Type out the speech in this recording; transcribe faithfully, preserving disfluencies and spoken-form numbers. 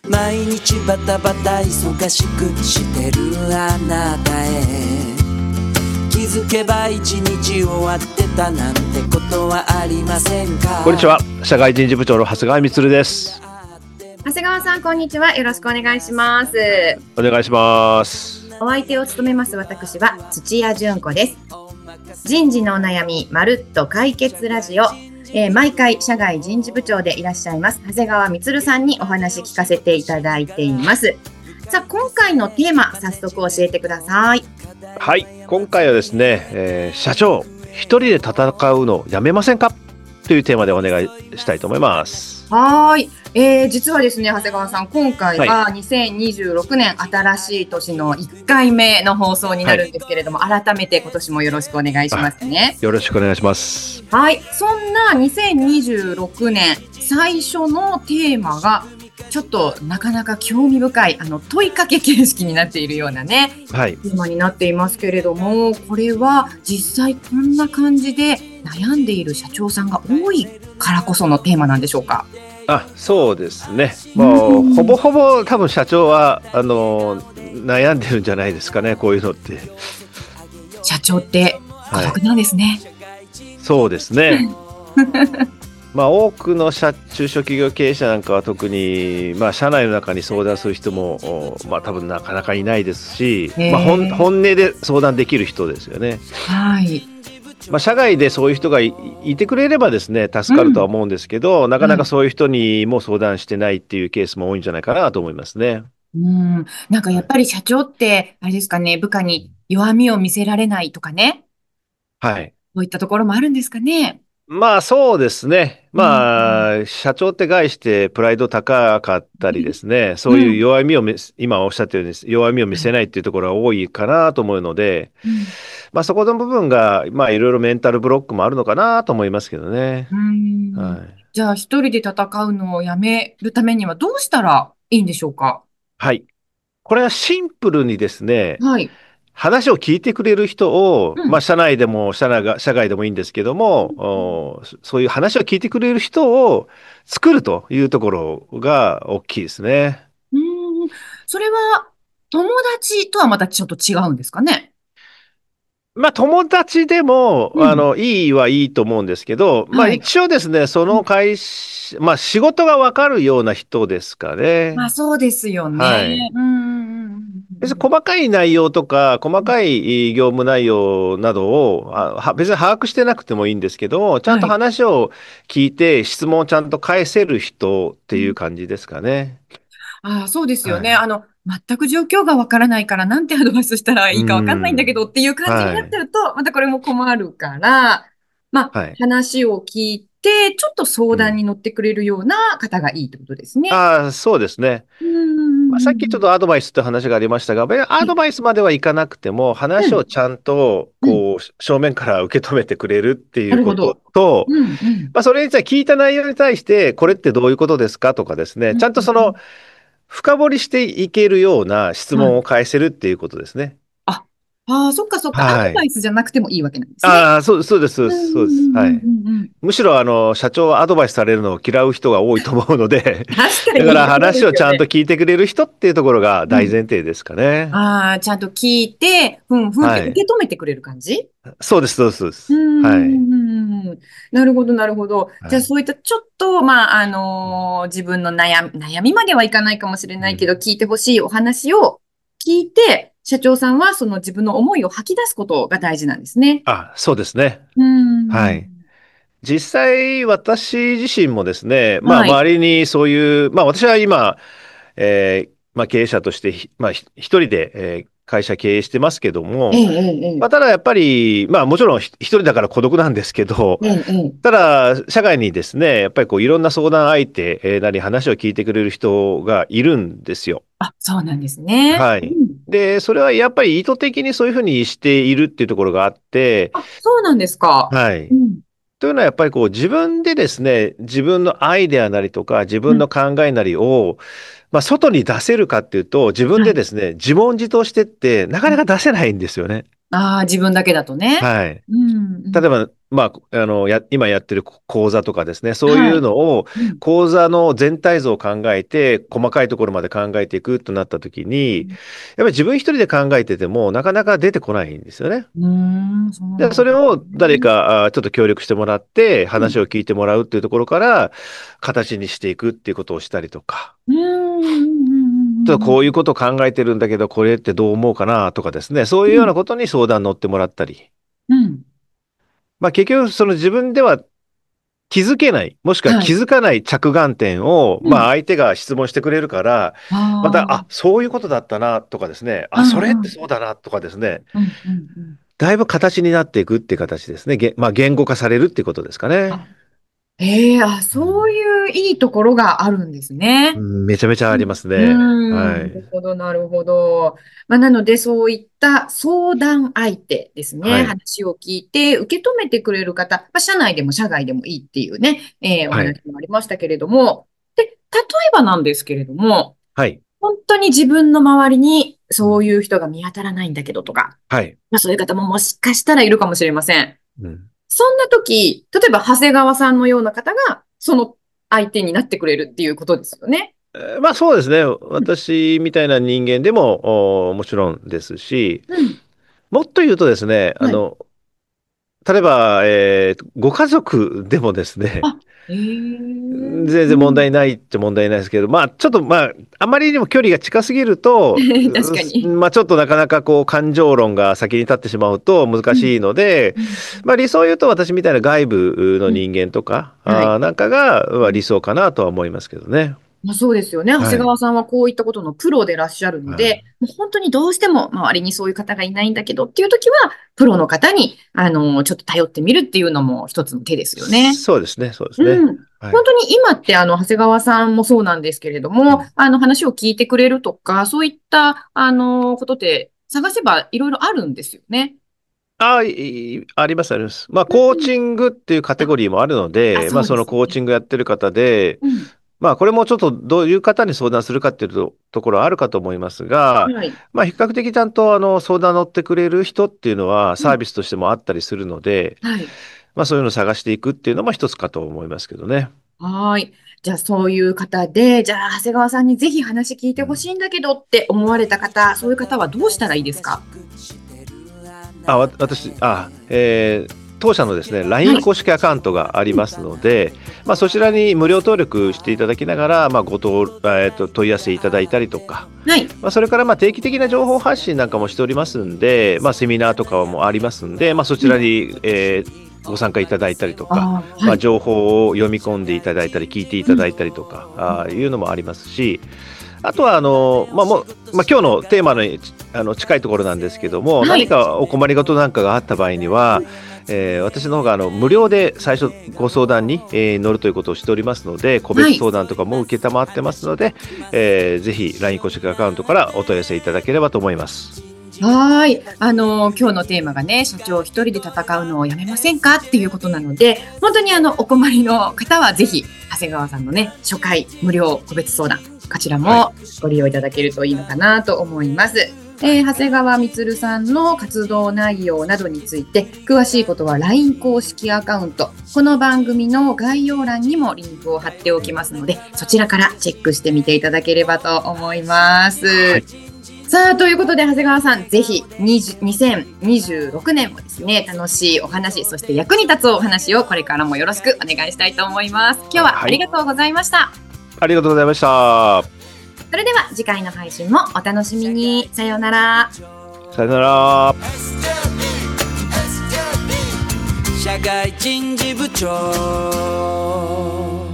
毎日バタバタ忙しくしてるあなたへ気づけば一日終わってたなんてことはありませんか。 こんにちは、社外人事部長の長谷川充です。 長谷川さん、こんにちは。よろしくお願いします。 お願いします。 お相手を務めます私は土屋純子です。人事のお悩みまるっと解決ラジオ、えー、毎回社外人事部長でいらっしゃいます長谷川充さんにお話聞かせていただいています。さあ、今回のテーマ、早速教えてください。 はい、今回はですね、えー、社長一人で戦うのやめませんかというテーマでお願いしたいと思います。 はい、えー、実はですね長谷川さん、今回はにせんにじゅうろくねん、はい、新しい年のいっかいめの放送になるんですけれども、はい、改めて今年もよろしくお願いしますね。 よろしくお願いします。 はい、そんなにせんにじゅうろくねん最初のテーマがちょっとなかなか興味深いあの問いかけ形式になっているようなね、はい、テーマになっていますけれども、これは実際こんな感じで悩んでいる社長さんが多いからこそのテーマなんでしょうか。 あ、そうですね、もうほぼほぼ多分社長はあの悩んでるんじゃないですかね、こういうのって。 社長って孤独なんですね。 はい、そうですねまあ、多くの社中小企業経営者なんかは特に、まあ、社内の中に相談する人も、まあ、多分なかなかいないですし、まあ、本, 本音で相談できる人ですよね。 はい、 まあ、社外でそういう人が い, いてくれればですね助かるとは思うんですけど、うん、なかなかそういう人にも相談してないっていうケースも多いんじゃないかなと思いますね。 うん、なんかやっぱり社長ってあれですかね、部下に弱みを見せられないとかね、 はい、 そういったところもあるんですかね。 まあそうですね。まあ、うん、社長って概してプライド高かったりですね、うん、そういう弱みを、うん、今おっしゃったように弱みを見せないっていうところが多いかなと思うので、うん、まあそこの部分がまあいろいろメンタルブロックもあるのかなと思いますけどね。うん、 はい、じゃあ一人で戦うのをやめるためにはどうしたらいいんでしょうか。 はい。これはシンプルにですね、 はい、 話を聞いてくれる人を、うん、まあ、社内でも社内が社外でもいいんですけども、うん、そういう話を聞いてくれる人を作るというところが大きいですね。 うん、それは友達とはまたちょっと違うんですかね。 まあ、友達でも、うん、あのいいはいいと思うんですけど、はい、まあ、一応ですねその会社、まあ、仕事が分かるような人ですかね。 まあ、そうですよね。はい、うん別に細かい内容とか細かい業務内容などをあ別に把握してなくてもいいんですけど、ちゃんと話を聞いて質問をちゃんと返せる人っていう感じですかね。 うん、あ、そうですよね。はい、あの全く状況がわからないからなんてアドバイスしたらいいかわかんないんだけどっていう感じになってると、はい、またこれも困るから、まあ、はい、話を聞いてちょっと相談に乗ってくれるような方がいいってことですね。 うん、あ、そうですね。まあ、さっきちょっとアドバイスって話がありましたが、アドバイスまではいかなくても、話をちゃんとこう正面から受け止めてくれるっていうことと、うんうん、まあ、それについて聞いた内容に対して、これってどういうことですかとかですね、ちゃんとその深掘りしていけるような質問を返せるっていうことですね。 ああ、そっかそっか、はい、アドバイスじゃなくてもいいわけなんですね。 ああ、そう、そうです、そうです、そうです。はい。むしろ、あの、社長はアドバイスされるのを嫌う人が多いと思うので、 確かに、 だから話をちゃんと聞いてくれる人っていうところが大前提ですかね。 うん、ああ、ちゃんと聞いて、ふんふんって受け止めてくれる感じ？ はい、そうです、そうです、そうです。 はい。なるほど、なるほど。じゃあ、そういったちょっと、まあ、あのー、自分の悩み、悩みまではいかないかもしれないけど、うん、聞いてほしいお話を聞いて、社長さんはその自分の思いを吐き出すことが大事なんですね。 あ、そうですね。 うん。 はい。実際、私自身もですね、まあ、周りにそういう、はい、まあ、私は今、えー、まあ、経営者として、まあ、一人で、えー、会社経営してますけども、ええええ、まあ、ただやっぱり、まあ、もちろん一人だから孤独なんですけど、ええ、ただ、社外にですね、やっぱりこういろんな相談相手、えー、なり話を聞いてくれる人がいるんですよ。 あ、そうなんですね。 はい。で、それはやっぱり意図的にそういうふうにしているっていうところがあって、 あ、そうなんですか。 はい。うん、というのはやっぱりこう自分でですね、自分のアイデアなりとか自分の考えなりを、うん、まあ、外に出せるかっていうと、自分でですね、はい、自問自答してってなかなか出せないんですよね。 ああ、自分だけだとね。 はい。 うんうん、 例えばまあ、あのや今やってる講座とかですね、そういうのを、はい、講座の全体像を考えて細かいところまで考えていくとなった時に、うん、やっぱり自分一人で考えててもなかなか出てこないんですよね。 うんそうなんですね。 でそれを誰かちょっと協力してもらって話を聞いてもらうっていうところから形にしていくっていうことをしたりとか。うんちょっとこういうことを考えてるんだけどこれってどう思うかなとかですね、そういうようなことに相談乗ってもらったり。うんまあ、結局その自分では気づけない、もしくは気づかない着眼点を、はい、まあ相手が質問してくれるから、うん、また、あ、そういうことだったなとかですね、あ、それってそうだなとかですね、うんうんうん、だいぶ形になっていくっていう形ですね。まあ言語化されるっていうことですかね。 ええー、あ、そういういいところがあるんですね。 うん、めちゃめちゃありますね。 うん、 はい、 なるほど、なるほど。まあ、なので、そういった相談相手ですね。はい、話を聞いて、受け止めてくれる方、まあ、社内でも社外でもいいっていうね、えー、お話もありましたけれども、はい、で、例えばなんですけれども、 はい、 本当に自分の周りにそういう人が見当たらないんだけどとか、はい、まあ、そういう方ももしかしたらいるかもしれません。うんそんな時、例えば長谷川さんのような方が、その相手になってくれるっていうことですよね。 えー、まあそうですね。私みたいな人間でも、もちろんですし、うん、もっと言うとですね、あの、はい、例えば、えー、ご家族でもですね、えー、全然問題ないっちゃ問題ないですけど、うん、まあちょっとまああまりにも距離が近すぎると確かに、 まあちょっとなかなかこう感情論が先に立ってしまうと難しいので、うん、まあ理想を言うと私みたいな外部の人間とか、うんはい、あなんかが、まあ、理想かなとは思いますけどね。 まあ、そうですよね。長谷川さんはこういったことのプロでいらっしゃるので、はい、もう本当にどうしても周りにそういう方がいないんだけどっていう時は、プロの方に、あの、ちょっと頼ってみるっていうのも一つの手ですよね。 そうですね、そうですね。 うんはい、本当に今って、あの、長谷川さんもそうなんですけれども、うん、あの、話を聞いてくれるとか、そういった、あの、ことって探せばいろいろあるんですよね。 あ、あります、あります。まあ、コーチングっていうカテゴリーもあるので、うん、まあ、そのコーチングやってる方で、うんまあこれもちょっとどういう方に相談するかっていうところはあるかと思いますが、はい、まあ比較的ちゃんとあの相談乗ってくれる人っていうのはサービスとしてもあったりするので、うんはい、まあそういうのを探していくっていうのも一つかと思いますけどね。 はい。じゃあそういう方で、じゃあ長谷川さんにぜひ話聞いてほしいんだけどって思われた方、そういう方はどうしたらいいですか？ あ、私、あ、えー当社のですね ライン 公式アカウントがありますので、はいまあ、そちらに無料登録していただきながら、まあ、ごと、えー、と問い合わせいただいたりとか、はいまあ、それからまあ定期的な情報発信なんかもしておりますんで、まあ、セミナーとかもありますんで、まあ、そちらに、うんえーご参加いただいたりとか、あ、はいまあ、情報を読み込んでいただいたり聞いていただいたりとか、うん、あいうのもありますし、あとはあの、まあもうまあ、今日のテーマのあの近いところなんですけども、はい、何かお困りごとなんかがあった場合には、えー、私の方があの無料で最初ご相談に、えー、乗るということをしておりますので、個別相談とかも受けたまってますので、はいえー、ぜひ ライン 公式アカウントからお問い合わせいただければと思います。 はい。あの、今日のテーマがね、社長一人で戦うのをやめませんかっていうことなので、本当にあの、お困りの方はぜひ、長谷川さんのね、初回無料個別相談、こちらもご利用いただけるといいのかなと思います。はいえー、長谷川充さんの活動内容などについて、詳しいことは ライン 公式アカウント、この番組の概要欄にもリンクを貼っておきますので、そちらからチェックしてみていただければと思います。はいさあ、ということで、長谷川さん、ぜひ、にせんにじゅうろくねんもですね、楽しいお話、そして役に立つお話をこれからもよろしくお願いしたいと思います。今日はありがとうございました。はい、 ありがとうございました。 それでは、次回の配信もお楽しみに。さようなら。 さようなら。 社会人事部長